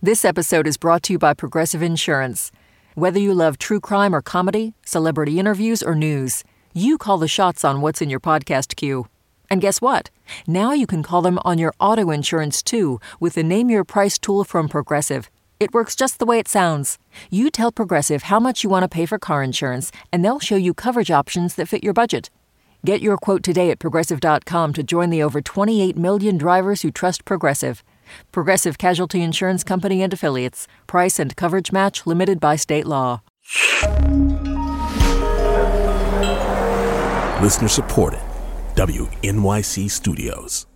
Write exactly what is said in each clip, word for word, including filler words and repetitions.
This episode is brought to you by Progressive Insurance. Whether you love true crime or comedy, celebrity interviews or news, you call the shots on what's in your podcast queue. And guess what? Now you can call them on your auto insurance too with the Name Your Price tool from Progressive. It works just the way it sounds. You tell Progressive how much you want to pay for car insurance, and they'll show you coverage options that fit your budget. Get your quote today at Progressive dot com to join the over twenty-eight million drivers who trust Progressive. Progressive Casualty Insurance Company and Affiliates. Price and coverage match limited by state law. Listener supported. W N Y C Studios.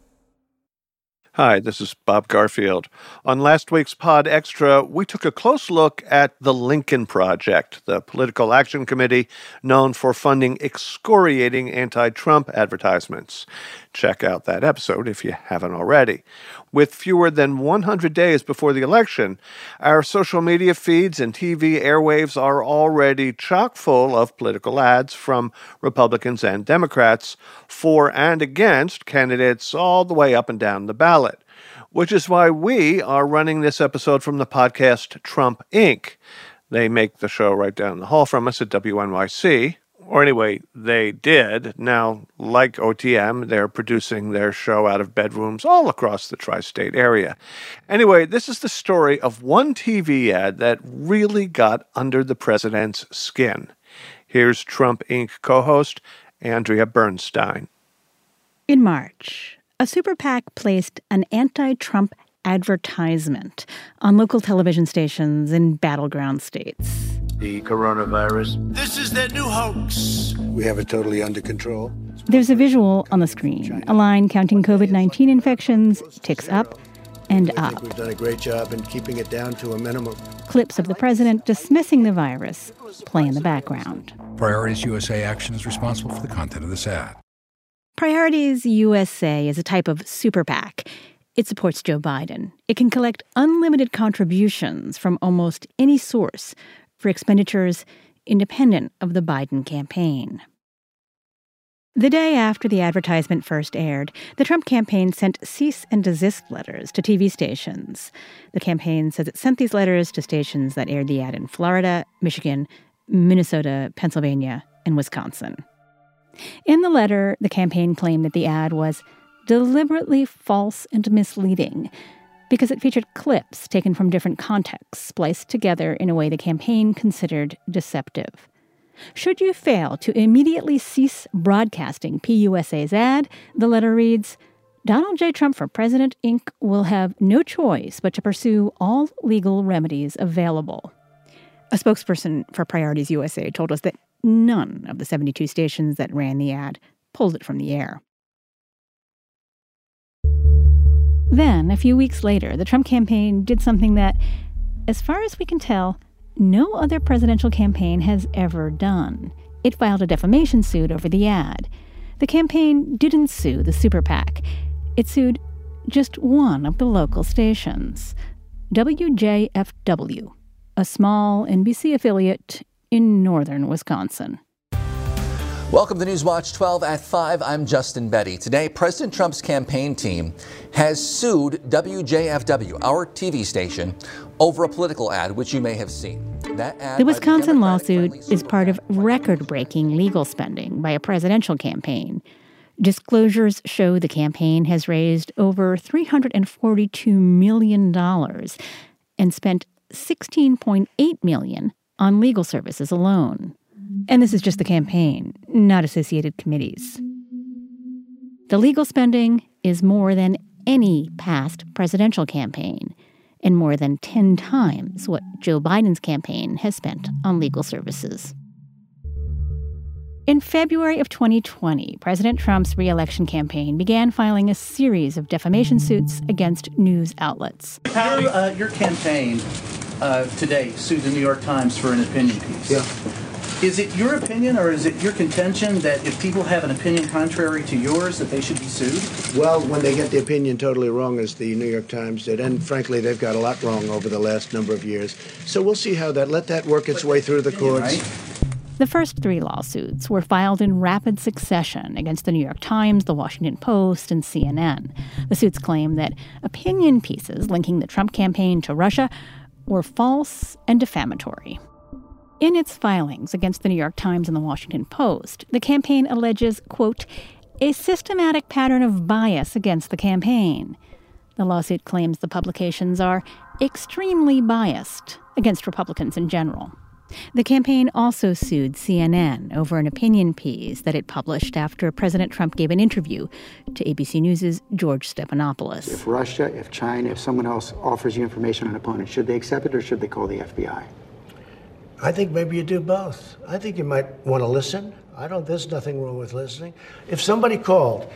Hi, this is Bob Garfield. On last week's Pod Extra, we took a close look at the Lincoln Project, the political action committee known for funding excoriating anti-Trump advertisements. Check out that episode if you haven't already. With fewer than one hundred days before the election, our social media feeds and T V airwaves are already chock full of political ads from Republicans and Democrats for and against candidates all the way up and down the ballot, which is why we are running this episode from the podcast Trump Incorporated. They make the show right down the hall from us at W N Y C. Or anyway, they did. Now, like O T M, they're producing their show out of bedrooms all across the tri-state area. Anyway, this is the story of one T V ad that really got under the president's skin. Here's Trump Incorporated co-host Andrea Bernstein. In March, a super PAC placed an anti-Trump advertisement on local television stations in battleground states. The coronavirus. This is their new hoax. We have it totally under control. There's a visual on the screen. A line counting covid nineteen infections ticks up and I up. think we've done a great job in keeping it down to a minimum. Clips of the president dismissing the virus play in the background. Priorities U S A Action is responsible for the content of this ad. Priorities U S A is a type of super PAC. It supports Joe Biden. It can collect unlimited contributions from almost any source for expenditures independent of the Biden campaign. The day after the advertisement first aired, the Trump campaign sent cease and desist letters to T V stations. The campaign says it sent these letters to stations that aired the ad in Florida, Michigan, Minnesota, Pennsylvania, and Wisconsin. In the letter, the campaign claimed that the ad was deliberately false and misleading because it featured clips taken from different contexts, spliced together in a way the campaign considered deceptive. Should you fail to immediately cease broadcasting P U S A's ad, the letter reads, Donald J. Trump for President, Incorporated will have no choice but to pursue all legal remedies available. A spokesperson for Priorities U S A told us that none of the seventy-two stations that ran the ad pulled it from the air. Then, a few weeks later, the Trump campaign did something that, as far as we can tell, no other presidential campaign has ever done. It filed a defamation suit over the ad. The campaign didn't sue the super PAC. It sued just one of the local stations, W J F W, a small N B C affiliate in northern Wisconsin. Welcome to Newswatch twelve at five. I'm Justin Betty. Today, President Trump's campaign team has sued W J F W, our T V station, over a political ad, which you may have seen. That ad the Wisconsin the lawsuit is part of record-breaking legal spending by a presidential campaign. Disclosures show the campaign has raised over three hundred forty-two million dollars and spent sixteen point eight million dollars on legal services alone. And this is just the campaign, not associated committees. The legal spending is more than any past presidential campaign, and more than ten times what Joe Biden's campaign has spent on legal services. In February of twenty twenty, President Trump's re-election campaign began filing a series of defamation suits against news outlets. Your, uh, your campaign uh, today sued the New York Times for an opinion piece. Yeah. Is it your opinion or is it your contention that if people have an opinion contrary to yours that they should be sued? Well, when they get the opinion totally wrong, as the New York Times did, and frankly, they've got a lot wrong over the last number of years. So we'll see how that, let that work its way through the courts. Right? The first three lawsuits were filed in rapid succession against the New York Times, the Washington Post, and C N N. The suits claim that opinion pieces linking the Trump campaign to Russia were false and defamatory. In its filings against the New York Times and the Washington Post, the campaign alleges, quote, a systematic pattern of bias against the campaign. The lawsuit claims the publications are extremely biased against Republicans in general. The campaign also sued C N N over an opinion piece that it published after President Trump gave an interview to A B C News' George Stephanopoulos. If Russia, if China, if someone else offers you information on an opponent, should they accept it or should they call the F B I? I think maybe you do both. I think you might want to listen. I don't, there's nothing wrong with listening. If somebody called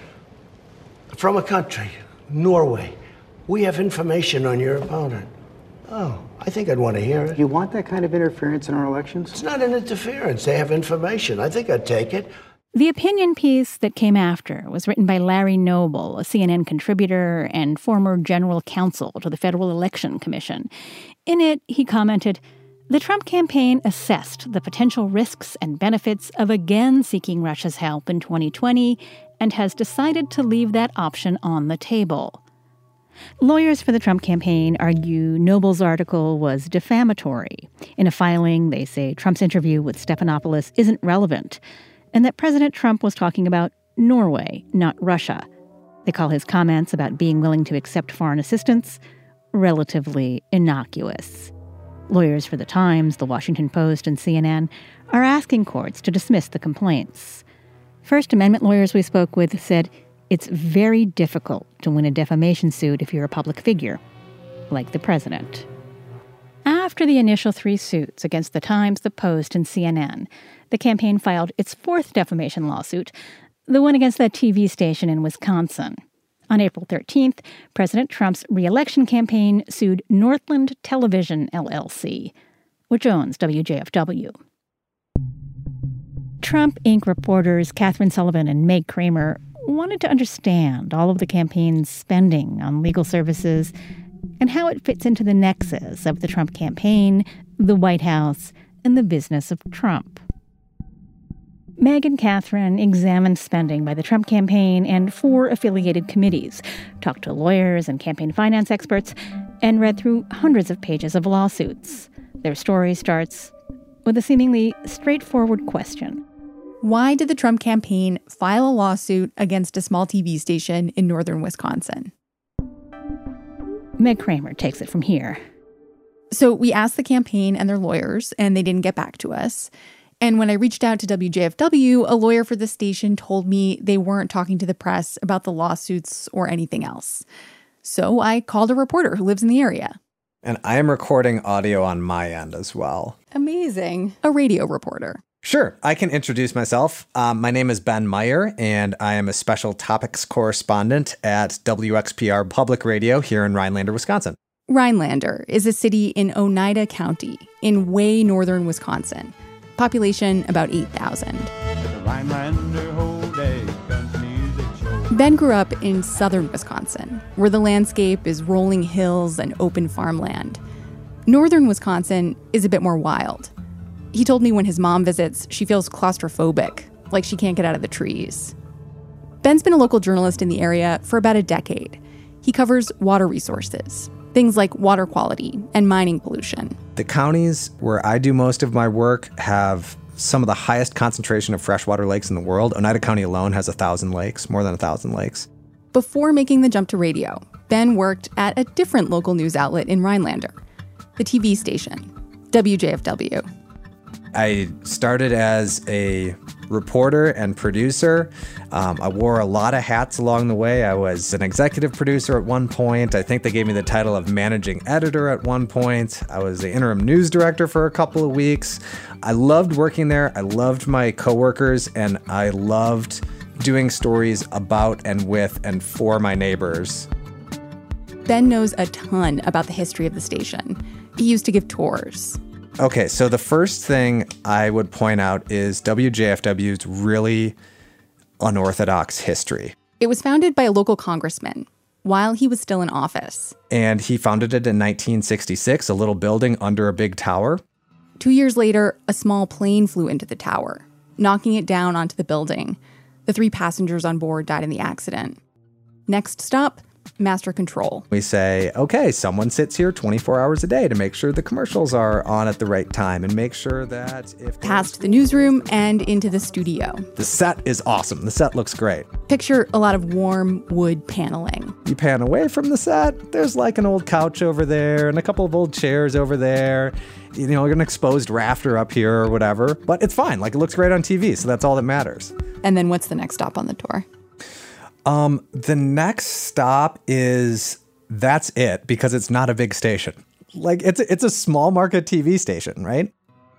from a country, Norway, we have information on your opponent. Oh, I think I'd want to hear it. You want that kind of interference in our elections? It's not an interference. They have information. I think I'd take it. The opinion piece that came after was written by Larry Noble, a C N N contributor and former general counsel to the Federal Election Commission. In it, he commented, the Trump campaign assessed the potential risks and benefits of again seeking Russia's help in twenty twenty and has decided to leave that option on the table. Lawyers for the Trump campaign argue Noble's article was defamatory. In a filing, they say Trump's interview with Stephanopoulos isn't relevant, and that President Trump was talking about Norway, not Russia. They call his comments about being willing to accept foreign assistance relatively innocuous. Lawyers for the Times, the Washington Post, and C N N are asking courts to dismiss the complaints. First Amendment lawyers we spoke with said it's very difficult to win a defamation suit if you're a public figure, like the president. After the initial three suits against the Times, the Post, and C N N, the campaign filed its fourth defamation lawsuit, the one against that T V station in Wisconsin. On April thirteenth, President Trump's re-election campaign sued Northland Television, L L C, which owns W J F W. Trump Incorporated reporters Catherine Sullivan and Meg Kramer wanted to understand all of the campaign's spending on legal services and how it fits into the nexus of the Trump campaign, the White House, and the business of Trump. Meg and Catherine examined spending by the Trump campaign and four affiliated committees, talked to lawyers and campaign finance experts, and read through hundreds of pages of lawsuits. Their story starts with a seemingly straightforward question. Why did the Trump campaign file a lawsuit against a small T V station in northern Wisconsin? Meg Kramer takes it from here. So we asked the campaign and their lawyers, and they didn't get back to us. And when I reached out to W J F W, a lawyer for the station told me they weren't talking to the press about the lawsuits or anything else. So I called a reporter who lives in the area. And I am recording audio on my end as well. Amazing. A radio reporter. Sure, I can introduce myself. Um, my name is Ben Meyer, and I am a special topics correspondent at W X P R Public Radio here in Rhinelander, Wisconsin. Rhinelander is a city in Oneida County in way northern Wisconsin. Population about eight thousand. Ben grew up in southern Wisconsin, where the landscape is rolling hills and open farmland. Northern Wisconsin is a bit more wild. He told me when his mom visits, she feels claustrophobic, like she can't get out of the trees. Ben's been a local journalist in the area for about a decade. He covers water resources, things like water quality and mining pollution. The counties where I do most of my work have some of the highest concentration of freshwater lakes in the world. Oneida County alone has a thousand lakes, more than a thousand lakes. Before making the jump to radio, Ben worked at a different local news outlet in Rhinelander, the T V station, W J F W. I started as a reporter and producer. Um, I wore a lot of hats along the way. I was an executive producer at one point. I think they gave me the title of managing editor at one point. I was the interim news director for a couple of weeks. I loved working there. I loved my coworkers, and I loved doing stories about and with and for my neighbors. Ben knows a ton about the history of the station. He used to give tours. Okay, so the first thing I would point out is W J F W's really unorthodox history. It was founded by a local congressman while he was still in office. And he founded it in nineteen sixty-six, a little building under a big tower. Two years later, a small plane flew into the tower, knocking it down onto the building. The three passengers on board died in the accident. Next stop, master control. We say, okay, someone sits here twenty-four hours a day to make sure the commercials are on at the right time and make sure that if... Past the newsroom and into the studio. The set is awesome. The set looks great. Picture a lot of warm wood paneling. You pan away from the set, there's like an old couch over there and a couple of old chairs over there. You know, an exposed rafter up here or whatever. But it's fine. Like, it looks great on T V, so that's all that matters. And then what's the next stop on the tour? Um, the next stop is, that's it, because it's not a big station. Like, it's a, it's a small market T V station, right?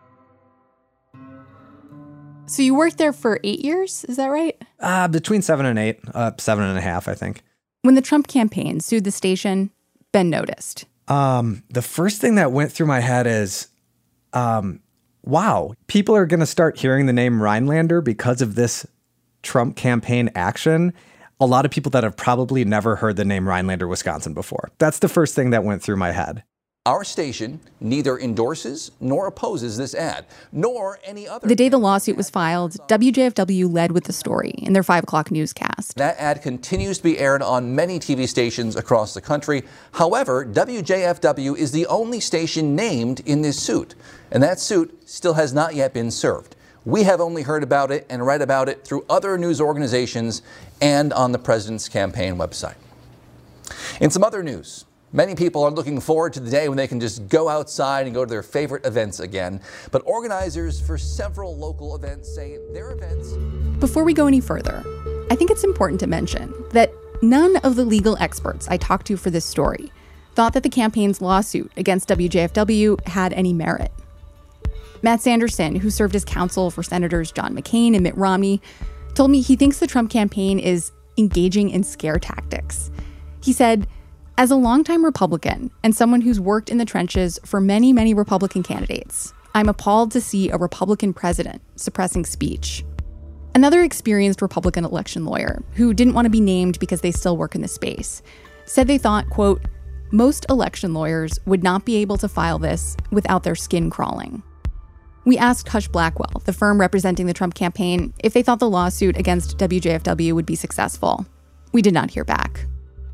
So you worked there for eight years, is that right? Uh, between seven and eight, uh, seven and a half, I think. When the Trump campaign sued the station, Ben noticed. Um, the first thing that went through my head is, um, wow, people are going to start hearing the name Rhinelander because of this Trump campaign action. A lot of people that have probably never heard the name Rhinelander, Wisconsin before. That's the first thing that went through my head. Our station neither endorses nor opposes this ad, nor any other. The day the lawsuit was filed, W J F W led with the story in their five o'clock newscast. That ad continues to be aired on many T V stations across the country. However, W J F W is the only station named in this suit, and that suit still has not yet been served. We have only heard about it and read about it through other news organizations and on the president's campaign website. In some other news, many people are looking forward to the day when they can just go outside and go to their favorite events again. But organizers for several local events say their events... Before we go any further, I think it's important to mention that none of the legal experts I talked to for this story thought that the campaign's lawsuit against W J F W had any merit. Matt Sanderson, who served as counsel for Senators John McCain and Mitt Romney, told me he thinks the Trump campaign is engaging in scare tactics. He said, as a longtime Republican and someone who's worked in the trenches for many, many Republican candidates, I'm appalled to see a Republican president suppressing speech. Another experienced Republican election lawyer, who didn't want to be named because they still work in the space, said they thought, quote, most election lawyers would not be able to file this without their skin crawling. We asked Hush Blackwell, the firm representing the Trump campaign, if they thought the lawsuit against W J F W would be successful. We did not hear back.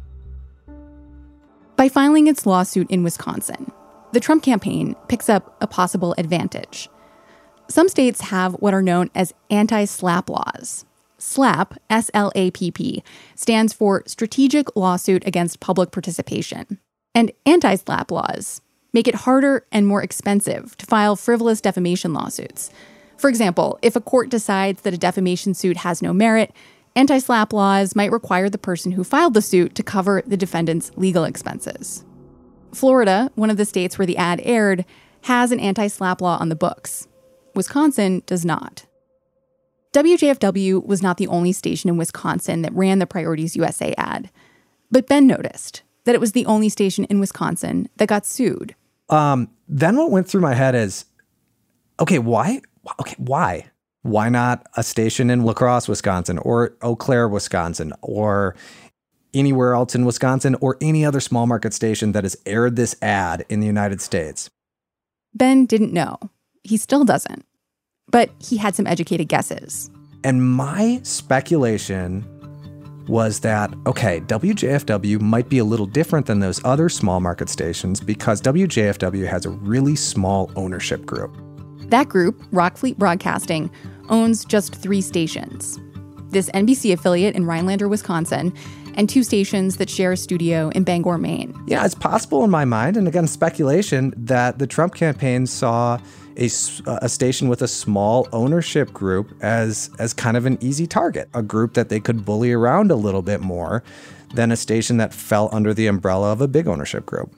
By filing its lawsuit in Wisconsin, the Trump campaign picks up a possible advantage. Some states have what are known as anti-SLAPP laws. SLAPP, S L A P P, stands for Strategic Lawsuit Against Public Participation. And anti-SLAPP laws make it harder and more expensive to file frivolous defamation lawsuits. For example, if a court decides that a defamation suit has no merit, anti-SLAPP laws might require the person who filed the suit to cover the defendant's legal expenses. Florida, one of the states where the ad aired, has an anti-SLAPP law on the books. Wisconsin does not. W J F W was not the only station in Wisconsin that ran the Priorities U S A ad. But Ben noticed that it was the only station in Wisconsin that got sued. Um, then what went through my head is, okay, why? Okay, why? Why not a station in La Crosse, Wisconsin, or Eau Claire, Wisconsin, or anywhere else in Wisconsin, or any other small market station that has aired this ad in the United States? Ben didn't know. He still doesn't. But he had some educated guesses. And my speculation was that, okay, W J F W might be a little different than those other small market stations because W J F W has a really small ownership group. That group, Rockfleet Broadcasting, owns just three stations. This N B C affiliate in Rhinelander, Wisconsin, and two stations that share a studio in Bangor, Maine. Yeah, it's possible in my mind, and again, speculation, that the Trump campaign saw a, a station with a small ownership group as, as kind of an easy target, a group that they could bully around a little bit more than a station that fell under the umbrella of a big ownership group.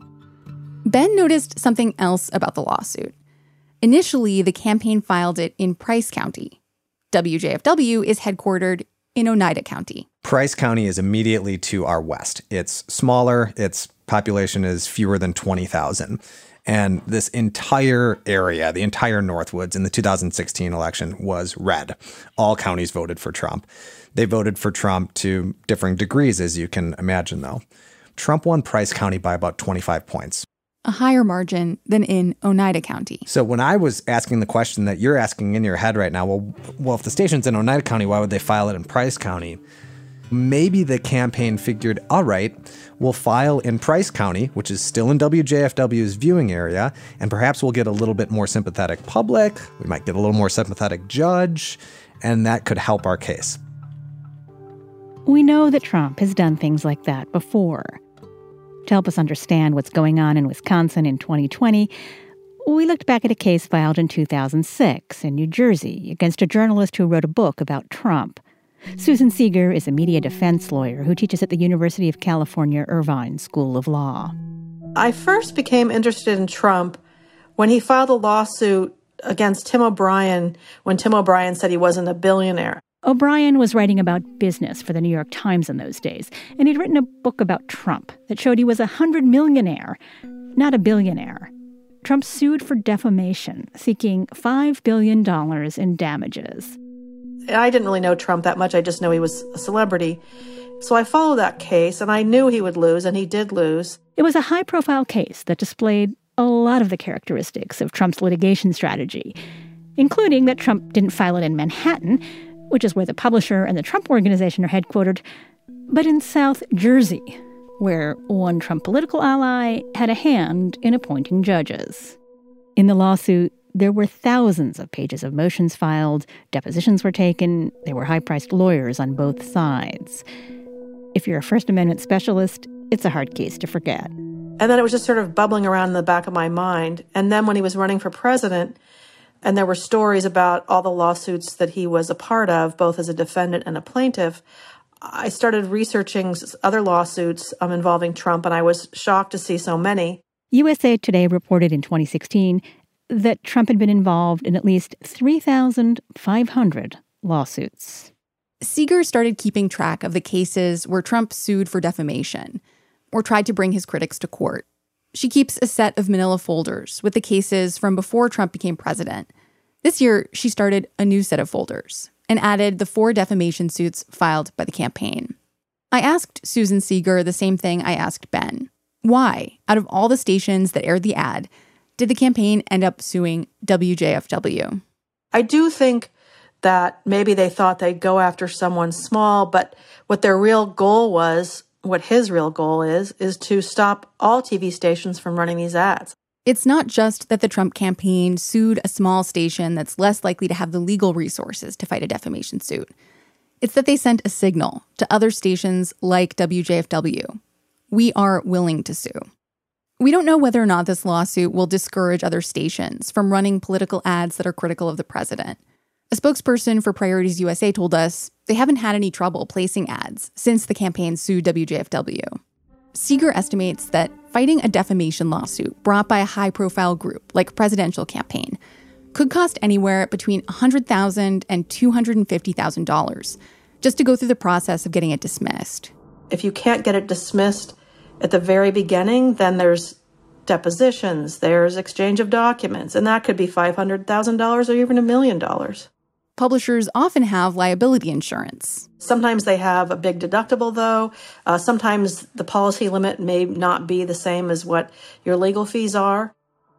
Ben noticed something else about the lawsuit. Initially, the campaign filed it in Price County. W J F W is headquartered in Oneida County. Price County is immediately to our west. It's smaller. Its population is fewer than twenty thousand. And this entire area, the entire Northwoods in the two thousand sixteen election was red. All counties voted for Trump. They voted for Trump to differing degrees, as you can imagine, though. Trump won Price County by about twenty-five points. a higher margin than in Oneida County. So when I was asking the question that you're asking in your head right now, well, well, if the station's in Oneida County, why would they file it in Price County? Maybe the campaign figured, all right, we'll file in Price County, which is still in W J F W's viewing area, and perhaps we'll get a little bit more sympathetic public, we might get a little more sympathetic judge, and that could help our case. We know that Trump has done things like that before. To help us understand what's going on in Wisconsin in twenty twenty, we looked back at a case filed in two thousand six in New Jersey against a journalist who wrote a book about Trump. Susan Seeger is a media defense lawyer who teaches at the University of California, Irvine School of Law. I first became interested in Trump when he filed a lawsuit against Tim O'Brien when Tim O'Brien said he wasn't a billionaire. O'Brien was writing about business for the New York Times in those days, and he'd written a book about Trump that showed he was a hundred millionaire, not a billionaire. Trump sued for defamation, seeking five billion dollars in damages. I didn't really know Trump that much. I just know he was a celebrity. So I followed that case, and I knew he would lose, and he did lose. It was a high-profile case that displayed a lot of the characteristics of Trump's litigation strategy, including that Trump didn't file it in Manhattan, which is where the publisher and the Trump Organization are headquartered, but in South Jersey, where one Trump political ally had a hand in appointing judges. In the lawsuit, there were thousands of pages of motions filed, depositions were taken, there were high-priced lawyers on both sides. If you're a First Amendment specialist, it's a hard case to forget. And then it was just sort of bubbling around in the back of my mind. And then when he was running for president, and there were stories about all the lawsuits that he was a part of, both as a defendant and a plaintiff, I started researching other lawsuits um, involving Trump, and I was shocked to see so many. U S A Today reported in twenty sixteen that Trump had been involved in at least three thousand five hundred lawsuits. Seeger started keeping track of the cases where Trump sued for defamation or tried to bring his critics to court. She keeps a set of manila folders with the cases from before Trump became president. This year, she started a new set of folders and added the four defamation suits filed by the campaign. I asked Susan Seeger the same thing I asked Ben. Why, out of all the stations that aired the ad, did the campaign end up suing W J F W? I do think that maybe they thought they'd go after someone small, but what their real goal was, what his real goal is, is to stop all T V stations from running these ads. It's not just that the Trump campaign sued a small station that's less likely to have the legal resources to fight a defamation suit. It's that they sent a signal to other stations like W J F W. We are willing to sue. We don't know whether or not this lawsuit will discourage other stations from running political ads that are critical of the president. A spokesperson for Priorities U S A told us they haven't had any trouble placing ads since the campaign sued W J F W. Seeger estimates that fighting a defamation lawsuit brought by a high-profile group like Presidential Campaign could cost anywhere between one hundred thousand dollars and two hundred fifty thousand dollars just to go through the process of getting it dismissed. If you can't get it dismissed at the very beginning, then there's depositions, there's exchange of documents, and that could be five hundred thousand dollars or even a million dollars. Publishers often have liability insurance. Sometimes they have a big deductible, though. Uh, sometimes the policy limit may not be the same as what your legal fees are.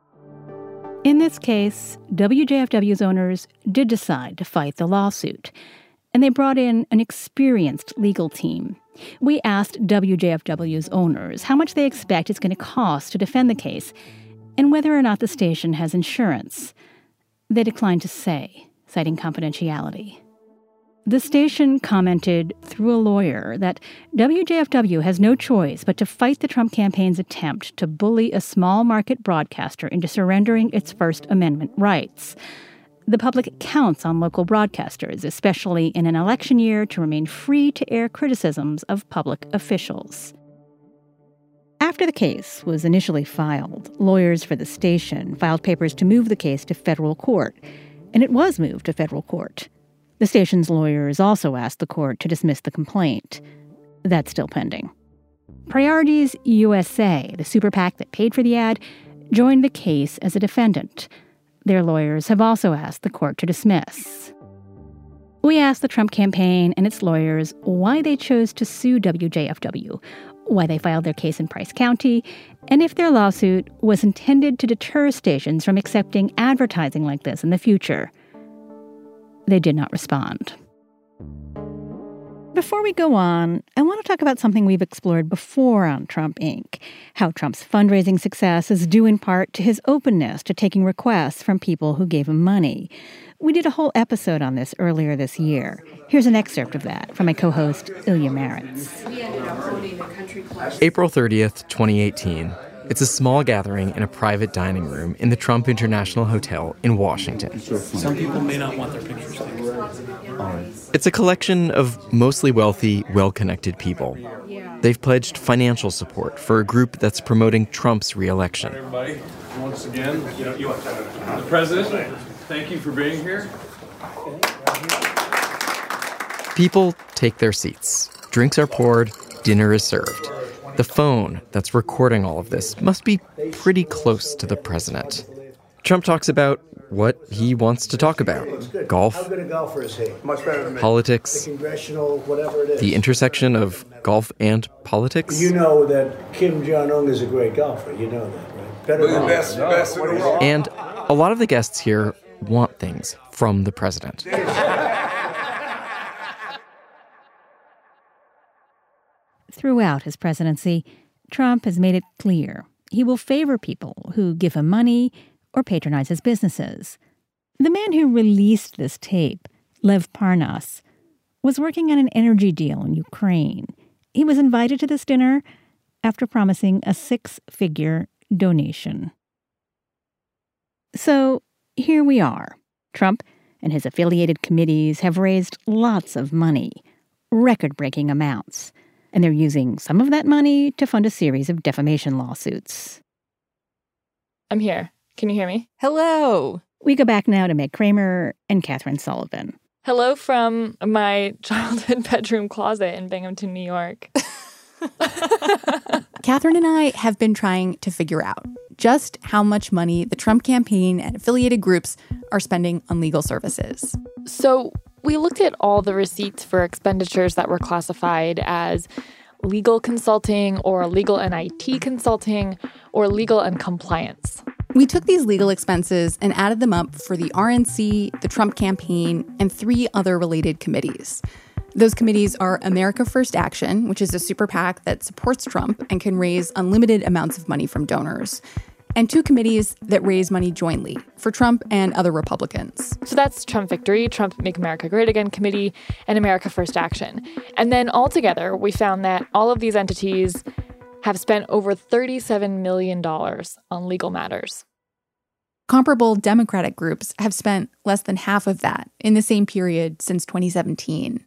In this case, W J F W's owners did decide to fight the lawsuit, and they brought in an experienced legal team. We asked W J F W's owners how much they expect it's going to cost to defend the case and whether or not the station has insurance. They declined to say, citing confidentiality. The station commented through a lawyer that W J F W has no choice but to fight the Trump campaign's attempt to bully a small market broadcaster into surrendering its First Amendment rights. The public counts on local broadcasters, especially in an election year, to remain free to air criticisms of public officials. After the case was initially filed, lawyers for the station filed papers to move the case to federal court, and it was moved to federal court. The station's lawyers also asked the court to dismiss the complaint. That's still pending. Priorities U S A, the super PAC that paid for the ad, joined the case as a defendant. Their lawyers have also asked the court to dismiss. We asked the Trump campaign and its lawyers why they chose to sue W J F W, why they filed their case in Price County, and if their lawsuit was intended to deter stations from accepting advertising like this in the future. They did not respond. Before we go on, I want to talk about something we've explored before on Trump Incorporated, how Trump's fundraising success is due in part to his openness to taking requests from people who gave him money. We did a whole episode on this earlier this year. Here's an excerpt of that from my co-host, Ilya Marritz. April thirtieth, twenty eighteen. It's a small gathering in a private dining room in the Trump International Hotel in Washington. Some people may not want their pictures taken. It's a collection of mostly wealthy, well-connected people. They've pledged financial support for a group that's promoting Trump's re-election. Everybody, once again, you know, you, the president, thank you for being here. People take their seats. Drinks are poured, dinner is served. The phone that's recording all of this must be pretty close to the president. Trump talks about what he wants to talk about. Golf, How good a golfer is he? Much better than me. Politics, The congressional, whatever it is. the intersection of golf and politics. You know that Kim Jong-un is a great golfer. You know that, right? Better than best, best in the world. And a lot of the guests here want things from the president. Throughout his presidency, Trump has made it clear he will favor people who give him money or patronize his businesses. The man who released this tape, Lev Parnas, was working on an energy deal in Ukraine. He was invited to this dinner after promising a six-figure donation. So here we are. Trump and his affiliated committees have raised lots of money, record-breaking amounts, and they're using some of that money to fund a series of defamation lawsuits. I'm here. Can you hear me? Hello. We go back now to Meg Kramer and Catherine Sullivan. Hello from my childhood bedroom closet in Binghamton, New York. Catherine and I have been trying to figure out just how much money the Trump campaign and affiliated groups are spending on legal services. So we looked at all the receipts for expenditures that were classified as legal consulting or legal and I T consulting or legal and compliance. We took these legal expenses and added them up for the R N C, the Trump campaign, and three other related committees. Those committees are America First Action, which is a super PAC that supports Trump and can raise unlimited amounts of money from donors, and two committees that raise money jointly for Trump and other Republicans. So that's Trump Victory, Trump Make America Great Again Committee, and America First Action. And then altogether, we found that all of these entities have spent over thirty-seven million dollars on legal matters. Comparable Democratic groups have spent less than half of that in the same period since twenty seventeen.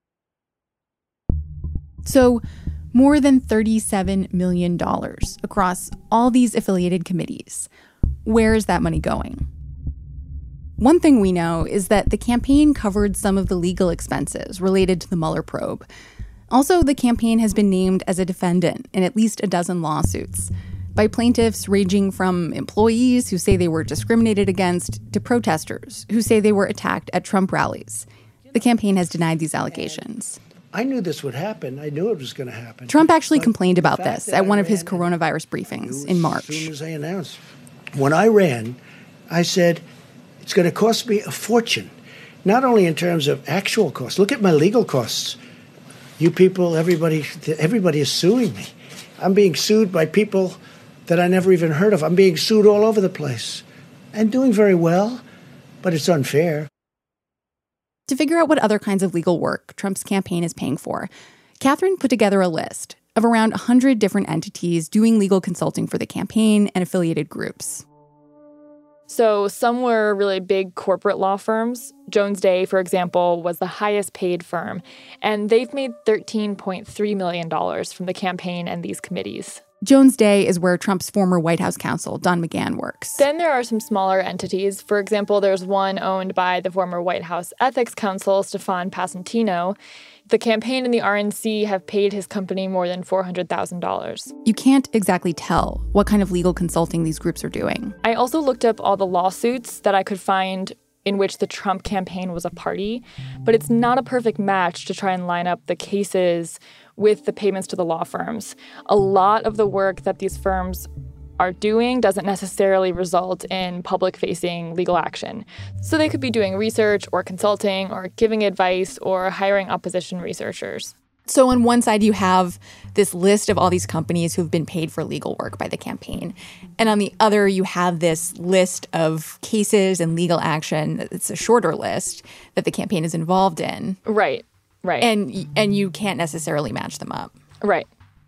So, more than thirty-seven million dollars across all these affiliated committees. Where is that money going? One thing we know is that the campaign covered some of the legal expenses related to the Mueller probe. Also, the campaign has been named as a defendant in at least a dozen lawsuits by plaintiffs ranging from employees who say they were discriminated against to protesters who say they were attacked at Trump rallies. The campaign has denied these allegations. I knew this would happen. I knew it was going to happen. Trump actually but complained about this at one of his coronavirus briefings in March. As soon as I announced. When I ran, I said, it's going to cost me a fortune, not only in terms of actual costs. Look at my legal costs. You people, everybody, everybody is suing me. I'm being sued by people that I never even heard of. I'm being sued all over the place and doing very well, but it's unfair. To figure out what other kinds of legal work Trump's campaign is paying for, Catherine put together a list of around one hundred different entities doing legal consulting for the campaign and affiliated groups. So some were really big corporate law firms. Jones Day, for example, was the highest paid firm, and they've made thirteen point three million dollars from the campaign and these committees. Jones Day is where Trump's former White House counsel, Don McGahn, works. Then there are some smaller entities. For example, there's one owned by the former White House ethics counsel, Stefan Passantino. The campaign and the R N C have paid his company more than four hundred thousand dollars. You can't exactly tell what kind of legal consulting these groups are doing. I also looked up all the lawsuits that I could find in which the Trump campaign was a party, but it's not a perfect match to try and line up the cases with the payments to the law firms. A lot of the work that these firms are doing doesn't necessarily result in public-facing legal action. So they could be doing research or consulting or giving advice or hiring opposition researchers. So on one side, you have this list of all these companies who've been paid for legal work by the campaign. And on the other, you have this list of cases and legal action. It's a shorter list that the campaign is involved in. Right, right. And and you can't necessarily match them up. Right.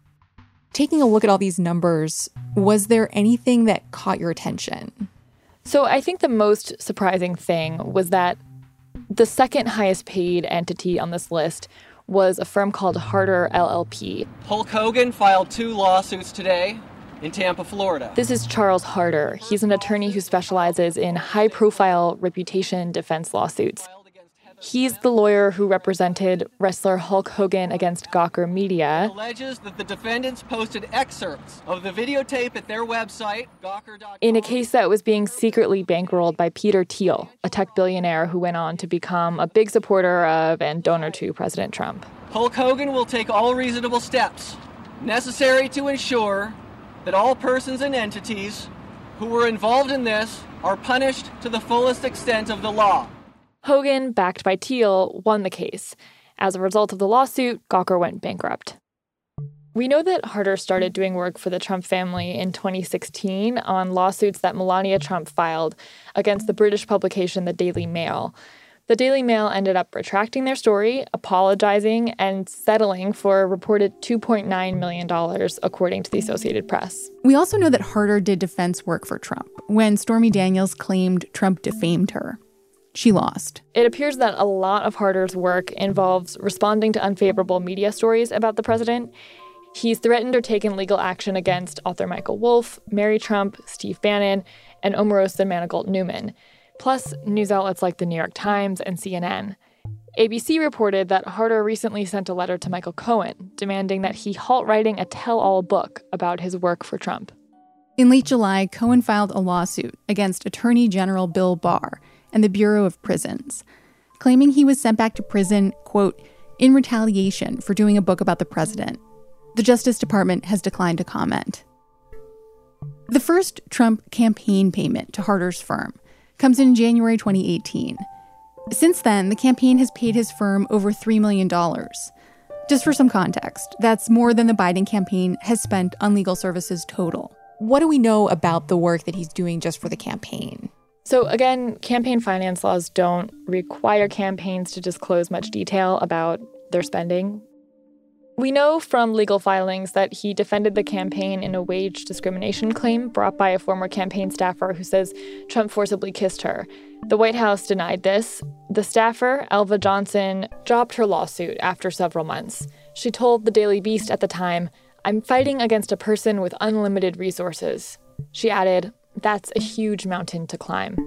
Taking a look at all these numbers, was there anything that caught your attention? So I think the most surprising thing was that the second highest paid entity on this list was a firm called Harder L L P. Hulk Hogan filed two lawsuits today in Tampa, Florida. This is Charles Harder. He's an attorney who specializes in high-profile reputation defense lawsuits. He's the lawyer who represented wrestler Hulk Hogan against Gawker Media. Alleges that the defendants posted excerpts of the videotape at their website, gawker dot com. In a case that was being secretly bankrolled by Peter Thiel, a tech billionaire who went on to become a big supporter of and donor to President Trump. Hulk Hogan will take all reasonable steps necessary to ensure that all persons and entities who were involved in this are punished to the fullest extent of the law. Hogan, backed by Thiel, won the case. As a result of the lawsuit, Gawker went bankrupt. We know that Harder started doing work for the Trump family in twenty sixteen on lawsuits that Melania Trump filed against the British publication The Daily Mail. The Daily Mail ended up retracting their story, apologizing, and settling for a reported two point nine million dollars, according to the Associated Press. We also know that Harder did defense work for Trump when Stormy Daniels claimed Trump defamed her. She lost. It appears that a lot of Harder's work involves responding to unfavorable media stories about the president. He's threatened or taken legal action against author Michael Wolff, Mary Trump, Steve Bannon, and Omarosa Manigault Newman, plus news outlets like the New York Times and C N N. A B C reported that Harder recently sent a letter to Michael Cohen demanding that he halt writing a tell-all book about his work for Trump. In late July, Cohen filed a lawsuit against Attorney General Bill Barr and the Bureau of Prisons, claiming he was sent back to prison, quote, in retaliation for doing a book about the president. The Justice Department has declined to comment. The first Trump campaign payment to Harder's firm comes in January twenty eighteen. Since then, the campaign has paid his firm over three million dollars. Just for some context, that's more than the Biden campaign has spent on legal services total. What do we know about the work that he's doing just for the campaign? So again, campaign finance laws don't require campaigns to disclose much detail about their spending. We know from legal filings that he defended the campaign in a wage discrimination claim brought by a former campaign staffer who says Trump forcibly kissed her. The White House denied this. The staffer, Elva Johnson, dropped her lawsuit after several months. She told the Daily Beast at the time, "I'm fighting against a person with unlimited resources." She added, "That's a huge mountain to climb."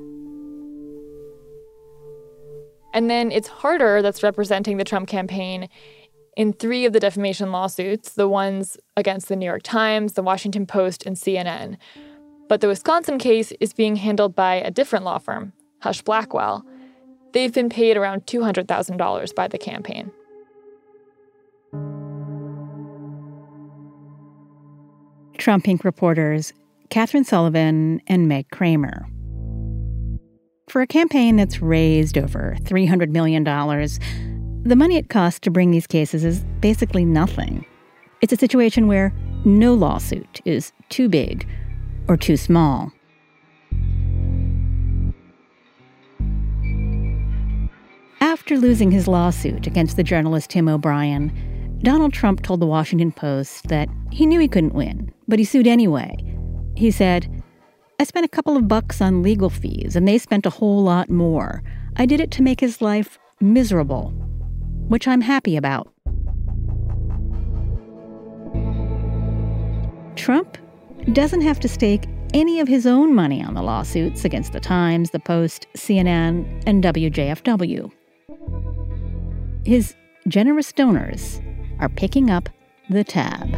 And then it's Harder that's representing the Trump campaign in three of the defamation lawsuits, the ones against the New York Times, the Washington Post, and C N N. But the Wisconsin case is being handled by a different law firm, Hush Blackwell. They've been paid around two hundred thousand dollars by the campaign. Trump Inc reporters Catherine Sullivan and Meg Kramer. For a campaign that's raised over three hundred million dollars, the money it costs to bring these cases is basically nothing. It's a situation where no lawsuit is too big or too small. After losing his lawsuit against the journalist Tim O'Brien, Donald Trump told the Washington Post that he knew he couldn't win, but he sued anyway. He said, "I spent a couple of bucks on legal fees, and they spent a whole lot more. I did it to make his life miserable, which I'm happy about." Trump doesn't have to stake any of his own money on the lawsuits against the Times, the Post, C N N, and W J F W. His generous donors are picking up the tab.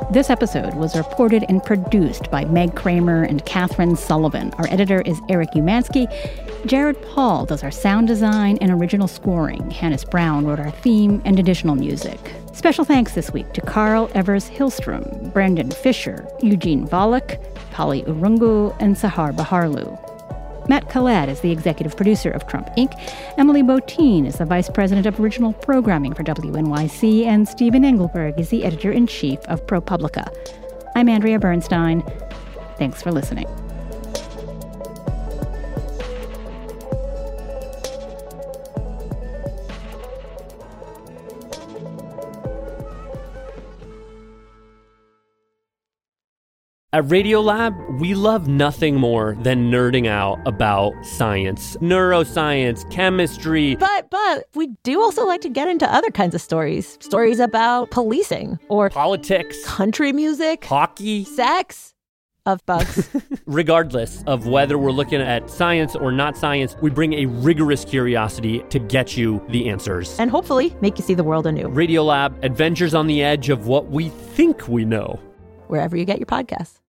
This episode was reported and produced by Meg Kramer and Catherine Sullivan. Our editor is Eric Umansky. Jared Paul does our sound design and original scoring. Hannes Brown wrote our theme and additional music. Special thanks this week to Carl Evers Hillstrom, Brendan Fisher, Eugene Volokh, Polly Urungu, and Sahar Baharlu. Matt Collette is the executive producer of Trump, Incorporated. Emily Botein is the vice president of original programming for W N Y C, and Stephen Engelberg is the editor-in-chief of ProPublica. I'm Andrea Bernstein. Thanks for listening. At Radiolab, we love nothing more than nerding out about science, neuroscience, chemistry. But, but we do also like to get into other kinds of stories. Stories about policing or politics, country music, hockey, sex, of bugs. Regardless of whether we're looking at science or not science, we bring a rigorous curiosity to get you the answers. And hopefully make you see the world anew. Radiolab, adventures on the edge of what we think we know. Wherever you get your podcasts.